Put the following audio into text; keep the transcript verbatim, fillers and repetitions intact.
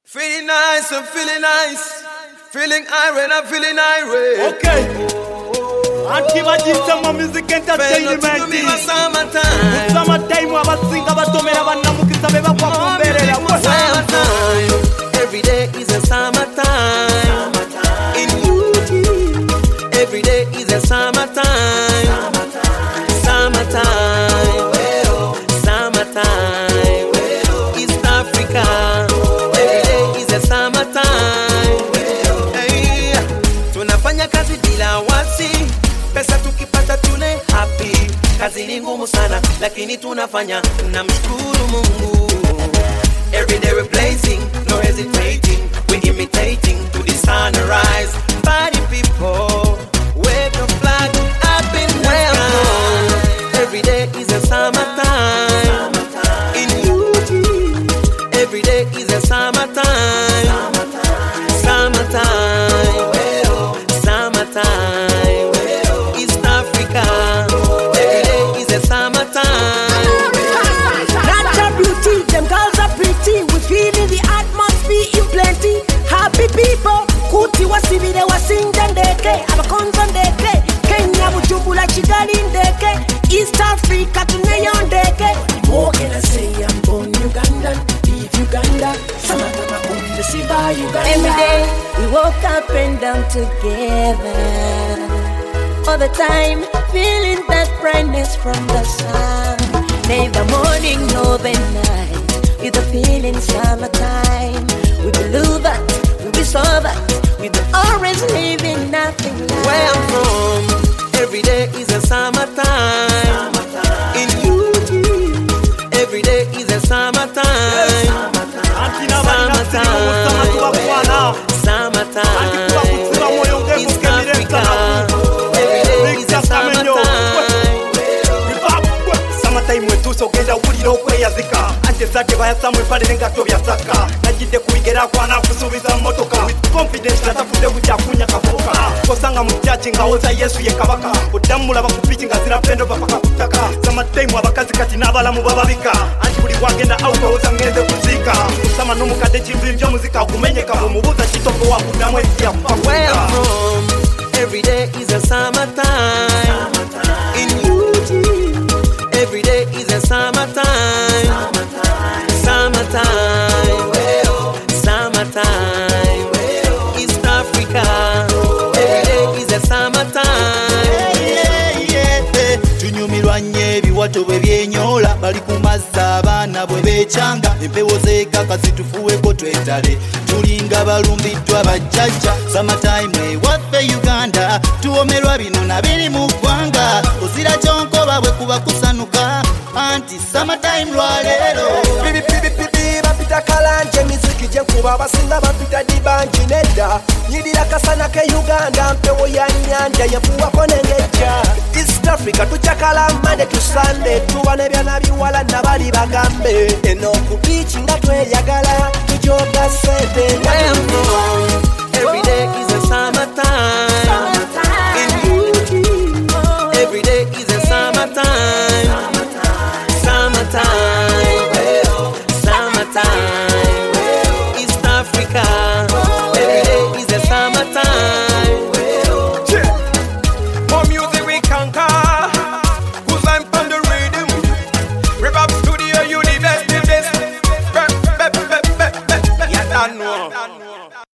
Feeling nice, I'm feeling nice. Feeling irate, I'm feeling irate. Okay. Anti-Majita ma music entertainment. Summertime. Summertime abasinga batomera banamukisa beba kwa kumberera. Summertime. Every day is a summertime. In U G. Every day is a summertime. Summertime. Summertime. East Africa. Every day is a summertime. Hey. Tunafanya kazi bila wasi. Pesa tukipata tune happy. Kazi ni ngumu sana lakini tunafanya, tunamshukuru Mungu. Every day we're blazing, no hesitating. We imitating to the sunrise. Party people, wave the flag up in the sky. Every day is a summertime. In U G, every day is a summertime. Summertime, summertime. East Africa, every day is a summertime. Natural beauty, them girls are pretty. We feeling the atmosphere in plenty. Happy people, kuti wasibire wasinja ndeke. Abakonzo ndeke, Kenya Bujumbura Kigali ndeke. East Africa tuneyo ndeke. What can I say? I'm born Ugandan, leave Uganda. Summertime I only see by Uganda. Every day we woke up and down together. All the time feeling that brightness from the sun. Neither morning nor the night, with the feeling summertime. We believe that, we saw that, we don't always living nothing like. Where I'm from, every day is a summertime. In U G, every day is a summertime. Summertime, summertime. East Africa, every day is a summertime. Summertime wetuso genda wulira okweyazika. Ante zake bayasamwe pale nengato byasaka. Najidde kubigera kwana kusubiza motoka. With confidence natafudde kujja kunya kavuka. Kosanga mu church ngawoza Yesu ye kabaka. Odamula bakupiki nga zira pendo bapaka kutaka. Summertime abakazi kati n'abalamu bababika. Anti buli wagenda awukawoza ngeze kuzika. Kusama n'omukadde kivinjo muzika okumenyeka bw'omubuuza kitoko wakuddamu ekya kufa. Where I'm from, every day is a summertime. In U G, every day is a summertime. Summertime, summertime. East Africa, every day is a summertime. Tunyumirwa nnyo ebiwato bwe byenyola, bali ku mazzi abaana bwe beekyanga, empewo zeekaka zitufuweko twetale, tulinga balumbiddwa bajjajja. Summertime ewaffe Uganda, tuwomerwa bino na biri mu ggwanga, ozira kyonkoba bwe kuba kusanuka, anti summertime lwaleero. Bibi bibi bibi bapita kalanje miziki je kuba abasinga bapita dibanji nedda. Nyirira kasana ke Uganda mpewo ya nyanja yafuwako nengeja. East Africa tuchakala Monday to Sunday, tuwa nebyana biwala nabali bagambe. Eno ku beach nga tweyagala tujoga sente. Where I'm from, every day is a summertime. In U G, every day is a summertime. Summertime, summertime. East Africa, every day is a summertime. More music we conquer. Who's I'm on the rhythm? Rip up studio, you the best in this. Yeah, I know.